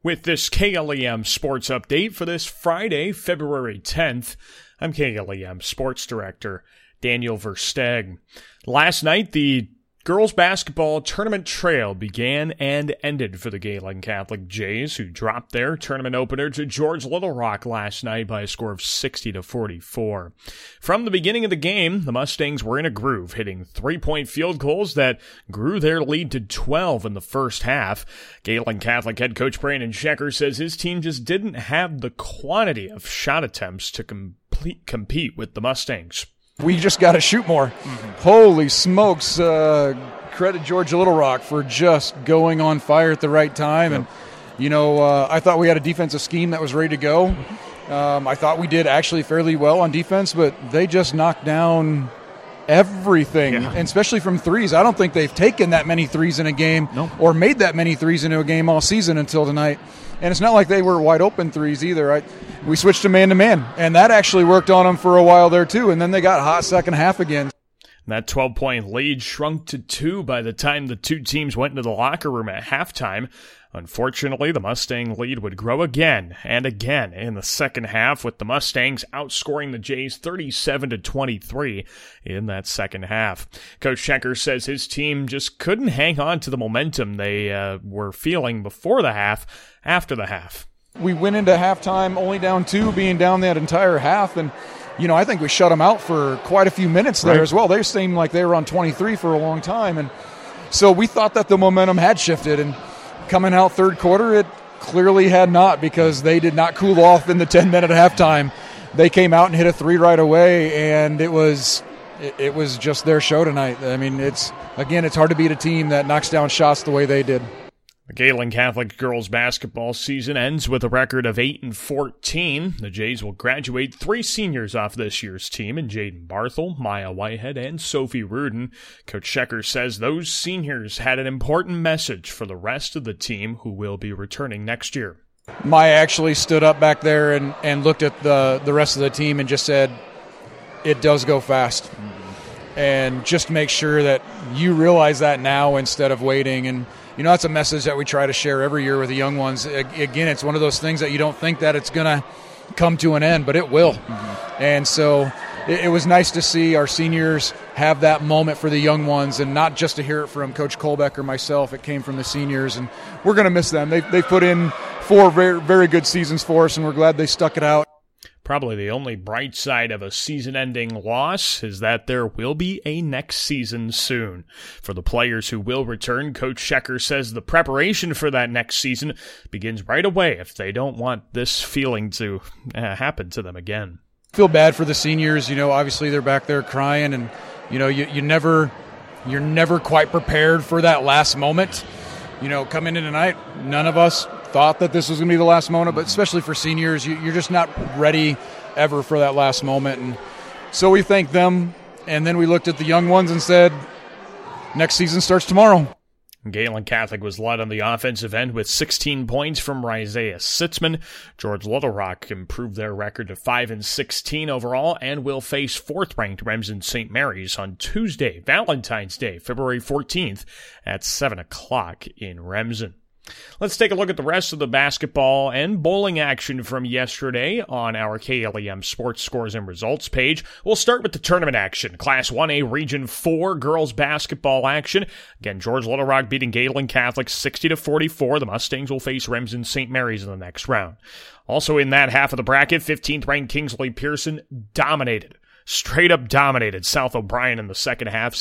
With this KLEM Sports Update for this Friday, February 10th, I'm KLEM Sports Director Daniel Versteg. Last night, the girls basketball tournament trail began and ended for the Galen Catholic Jays, who dropped their tournament opener to George Little Rock last night by a score of 60-44. From the beginning of the game, the Mustangs were in a groove, hitting three-point field goals that grew their lead to 12 in the first half. Galen Catholic head coach Brandon Shecker says his team just didn't have the quantity of shot attempts to compete with the Mustangs. We just got to shoot more. Holy smokes. Credit George Little Rock for just going on fire at the right time. And, I thought we had a defensive scheme that was ready to go. I thought we did actually fairly well on defense, but they just knocked down everything, and especially from threes. I don't think they've taken that many threes in a game or made that many threes into a game all season until tonight. And it's not like they were wide open threes either. We switched to man-to-man, and that actually worked on them for a while there too, and then they got hot second half again. That 12-point lead shrunk to 2 by the time the two teams went into the locker room at halftime. Unfortunately, the Mustang lead would grow again and again in the second half, with the Mustangs outscoring the Jays 37-23 in that second half. Coach Shecker says his team just couldn't hang on to the momentum they were feeling before the half, after the half. We went into halftime only down 2, being down that entire half, and I think we shut them out for quite a few minutes there as well. They seemed like they were on 23 for a long time, and so we thought that the momentum had shifted, and coming out third quarter, it clearly had not, because they did not cool off in the 10-minute halftime. They came out and hit a 3 right away, and it was just their show tonight. I mean, it's hard to beat a team that knocks down shots the way they did. The Galen Catholic girls basketball season ends with a record of 8-14. The Jays will graduate 3 seniors off this year's team in Jaden Barthel, Maya Whitehead, and Sophie Rudin. Coach Shecker says those seniors had an important message for the rest of the team who will be returning next year. Maya actually stood up back there and looked at the rest of the team and just said, it does go fast. And just make sure that you realize that now instead of waiting. And that's a message that we try to share every year with the young ones. Again, it's one of those things that you don't think that it's going to come to an end, but it will. And so it was nice to see our seniors have that moment for the young ones, and not just to hear it from Coach Colbeck or myself. It came from the seniors, and we're going to miss them. They put in 4 very, very good seasons for us, and we're glad they stuck it out. Probably the only bright side of a season-ending loss is that there will be a next season soon. For the players who will return, Coach Shecker says the preparation for that next season begins right away if they don't want this feeling to happen to them again. I feel bad for the seniors. Obviously they're back there crying, and you're never quite prepared for that last moment. Coming in tonight, none of us thought that this was going to be the last moment, but especially for seniors, you're just not ready ever for that last moment. And so we thanked them, and then we looked at the young ones and said, next season starts tomorrow. Galen Catholic was led on the offensive end with 16 points from Isaiah Sitzman. George Little Rock improved their record to 5-16 overall and will face 4th-ranked Remsen St. Mary's on Tuesday, Valentine's Day, February 14th at 7 o'clock in Remsen. Let's take a look at the rest of the basketball and bowling action from yesterday on our KLEM Sports Scores and Results page. We'll start with the tournament action. Class 1A Region 4 girls basketball action. Again, George Little Rock beating Galen Catholic 60-44. The Mustangs will face Remsen St. Mary's in the next round. Also in that half of the bracket, 15th-ranked Kingsley Pearson straight up dominated South O'Brien in the second half,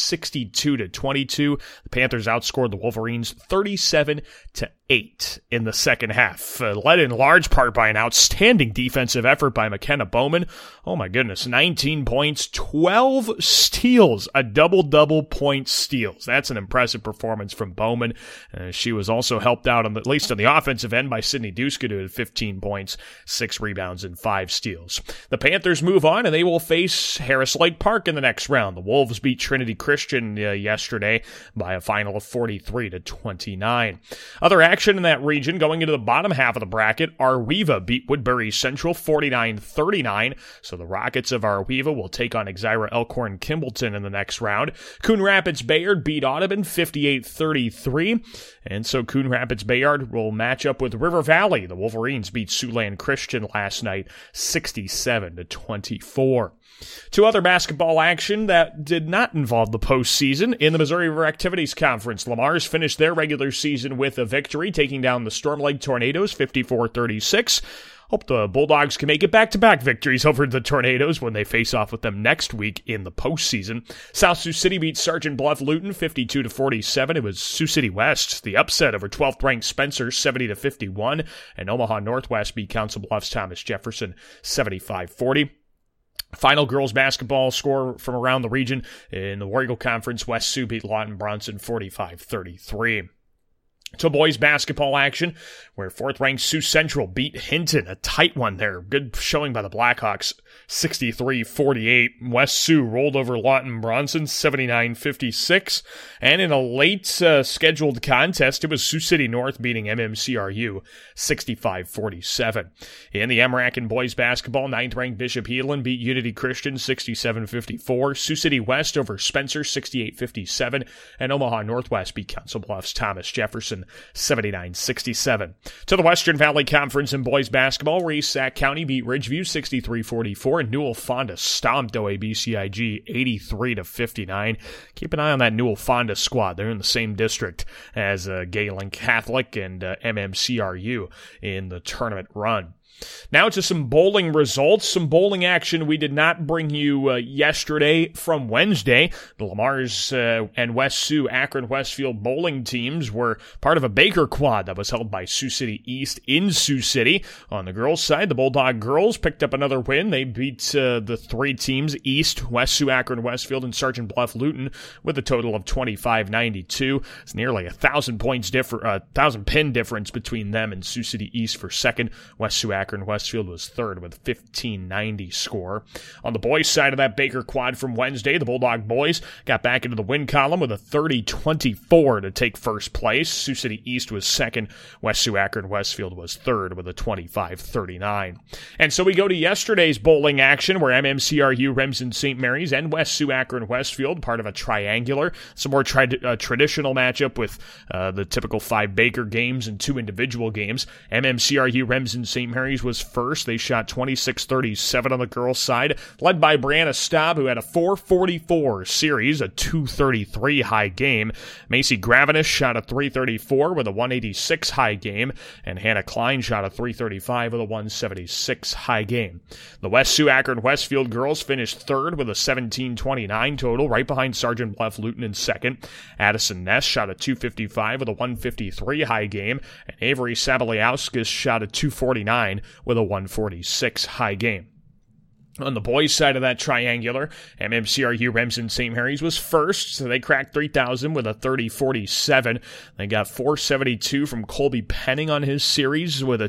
62-22. The Panthers outscored the Wolverines 37-8 in the second half, led in large part by an outstanding defensive effort by McKenna Bowman. Oh my goodness, 19 points, 12 steals, a double-double point steals. That's an impressive performance from Bowman. She was also helped out, at least on the offensive end, by Sydney Duskett, who had 15 points, 6 rebounds, and 5 steals. The Panthers move on, and they will face face Harris Lake Park in the next round. The Wolves beat Trinity Christian yesterday by a final of 43-29. Other action in that region going into the bottom half of the bracket, Arweva beat Woodbury Central 49-39, so the Rockets of Arweva will take on Exira Elkhorn Kimballton in the next round. Coon Rapids Bayard beat Audubon 58-33, and so Coon Rapids Bayard will match up with River Valley. The Wolverines beat Siouxland Christian last night 67-24. Two other basketball action that did not involve the postseason. In the Missouri River Activities Conference, Lamar's finished their regular season with a victory, taking down the Storm Lake Tornadoes 54-36. Hope the Bulldogs can make it back-to-back victories over the Tornadoes when they face off with them next week in the postseason. South Sioux City beat Sergeant Bluff Luton 52-47. It was Sioux City West, the upset over 12th-ranked Spencer 70-51, and Omaha Northwest beat Council Bluffs Thomas Jefferson 75-40. Final girls basketball score from around the region in the War Eagle Conference, West Sioux beat Lawton Bronson 45-33. To boys basketball action, where 4th-ranked Sioux Central beat Hinton, a tight one there. Good showing by the Blackhawks, 63-48. West Sioux rolled over Lawton Bronson, 79-56. And in a late scheduled contest, it was Sioux City North beating MMCRU, 65-47. In the MRAC boys basketball, 9th-ranked Bishop Heelan beat Unity Christian, 67-54. Sioux City West over Spencer, 68-57. And Omaha Northwest beat Council Bluffs Thomas Jefferson, 79-67. To the Western Valley Conference in boys basketball, where East Sac County beat Ridgeview 63-44, and Newell Fonda stomped OABCIG 83-59. Keep an eye on that Newell Fonda squad. They're in the same district as Galen Catholic and MMCRU in the tournament run. Now to some bowling results, some bowling action we did not bring you yesterday from Wednesday. The Lamar's and West Sioux Akron Westfield bowling teams were part of a Baker quad that was held by Sioux City East in Sioux City. On the girls' side, the Bulldog girls picked up another win. They beat the three teams, East, West Sioux Akron Westfield, and Sergeant Bluff Luton, with a total of 25-92. It's nearly 1,000 pin difference between them and Sioux City East for second. West Sioux Akron Westfield was third with a 1590 score. On the boys' side of that Baker quad from Wednesday, the Bulldog boys got back into the win column with a 30-24 to take first place. Sioux City East was second. West Sioux Akron Westfield was third with a 25-39. And so we go to yesterday's bowling action, where MMCRU Remsen St. Mary's and West Sioux Akron Westfield, part of a triangular, some more traditional matchup with the typical 5 Baker games and 2 individual games. MMCRU Remsen St. Mary's was first. They shot 26-37 on the girls' side, led by Brianna Staub, who had a 444 series, a 233 high game. Macy Gravenish shot a 334 with a 186 high game, and Hannah Klein shot a 335 with a 176 high game. The West Sioux Akron Westfield girls finished third with a 1729 total, right behind Sergeant Bluff Luton in second. Addison Ness shot a 255 with a 153 high game, and Avery Sabaliauskas shot a 249 with a 146 high game. On the boys' side of that triangular, MMCRU Remsen St. Mary's was first, so they cracked 3,000 with a 30-47. They got 472 from Colby Penning on his series with a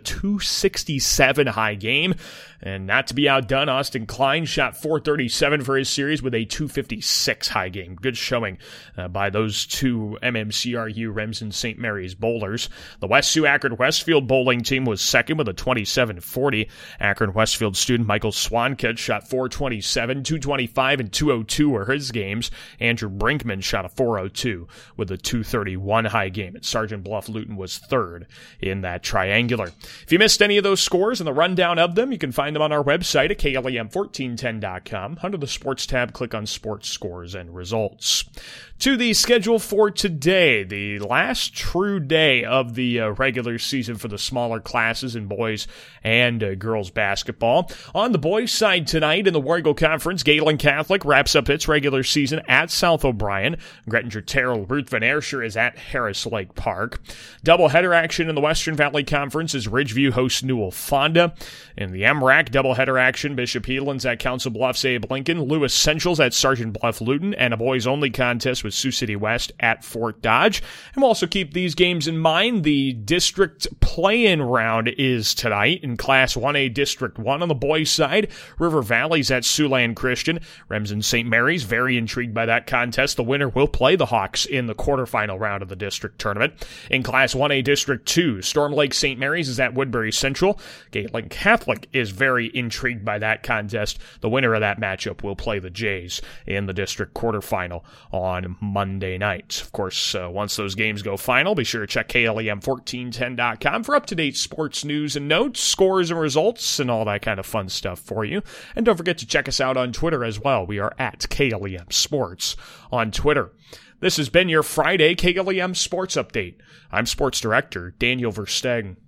267 high game. And not to be outdone, Austin Klein shot 437 for his series with a 256 high game. Good showing by those two MMCRU Remsen St. Mary's bowlers. The West Sioux Akron Westfield bowling team was second with a 27-40. Akron Westfield student Michael Swankett shot 427, 225, and 202 were his games. Andrew Brinkman shot a 402 with a 231 high game. And Sergeant Bluff Luton was third in that triangular. If you missed any of those scores and the rundown of them, you can find them on our website at KLEM1410.com. Under the Sports tab, click on Sports Scores and Results. To the schedule for today, the last true day of the regular season for the smaller classes in boys and girls basketball. On the boys' side tonight in the War Eagle Conference, Galen Catholic wraps up its regular season at South O'Brien. Grettinger Terrell Ruth Van Aerscher is at Harris Lake Park. Doubleheader action in the Western Valley Conference as Ridgeview hosts Newell Fonda. In the MRAC, doubleheader action, Bishop Heelan's at Council Bluffs Abe Lincoln, Lewis Central's at Sergeant Bluff Luton, and a boys-only contest with Sioux City West at Fort Dodge. And we'll also keep these games in mind. The district play-in round is tonight in Class 1A District 1 on the boys' side. River River Valley's at Siouxland Christian. Remsen St. Mary's, very intrigued by that contest. The winner will play the Hawks in the quarterfinal round of the district tournament. In Class 1A District 2, Storm Lake St. Mary's is at Woodbury Central. Gatling Catholic is very intrigued by that contest. The winner of that matchup will play the Jays in the district quarterfinal on Monday night. Of course, once those games go final, be sure to check KLEM1410.com for up-to-date sports news and notes, scores and results, and all that kind of fun stuff for you. And don't forget to check us out on Twitter as well. We are at KLEM Sports on Twitter. This has been your Friday KLEM Sports Update. I'm Sports Director Daniel Verstegen.